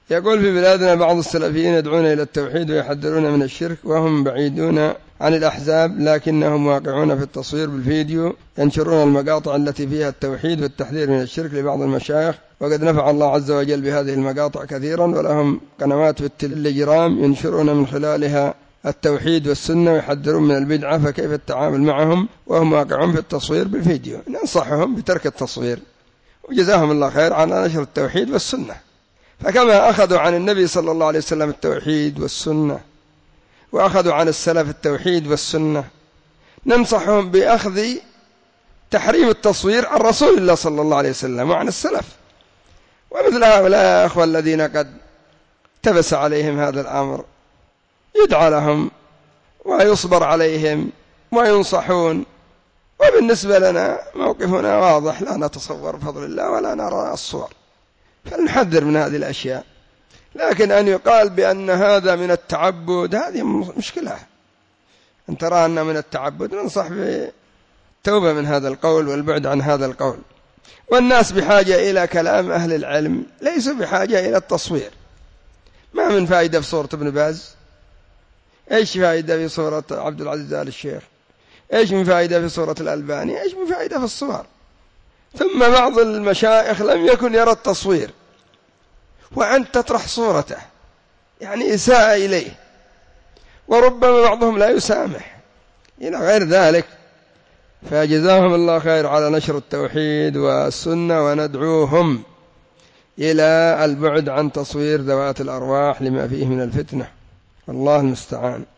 يقول: في بلادنا بعض السلفيين يدعون إلى التوحيد ويحذرون من الشرك وهم بعيدون عن الأحزاب، لكنهم واقعون في التصوير بالفيديو، ينشرون المقاطع التي فيها التوحيد والتحذير من الشرك لبعض المشايخ، وقد نفع الله عز وجل بهذه المقاطع كثيرا، ولهم قنوات في التليجرام ينشرون من خلالها التوحيد والسنة ويحذرون من البدعة، فكيف التعامل معهم وهم واقعون في التصوير بالفيديو؟ ننصحهم بترك التصوير، وجزاهم الله خير على نشر التوحيد والسنة. فكما أخذوا عن النبي صلى الله عليه وسلم التوحيد والسنة، وأخذوا عن السلف التوحيد والسنة، ننصحهم بأخذ تحريم التصوير عن رسول الله صلى الله عليه وسلم وعن السلف. ومثل هؤلاء أخوة الذين قد تبس عليهم هذا الأمر يدعى لهم ويصبر عليهم وينصحون. وبالنسبة لنا موقفنا واضح، لا نتصور بفضل الله ولا نرى الصور، فنحذر من هذه الأشياء. لكن أن يقال بأن هذا من التعبد هذه مشكلة. أن ترى أن من التعبد، ننصح بالتوبة من هذا القول والبعد عن هذا القول. والناس بحاجة إلى كلام أهل العلم، ليسوا بحاجة إلى التصوير. ما من فائدة في صورة ابن باز، إيش فائدة في صورة عبد العزيز آل الشيخ، إيش من فائدة في صورة الألباني، إيش من فائدة في الصور. ثم بعض المشايخ لم يكن يرى التصوير، وأنت تطرح صورته يعني إساءة إليه، وربما بعضهم لا يسامح إلى غير ذلك. فجزاهم الله خير على نشر التوحيد والسنة، وندعوهم إلى البعد عن تصوير ذوات الأرواح لما فيه من الفتنة، الله المستعان.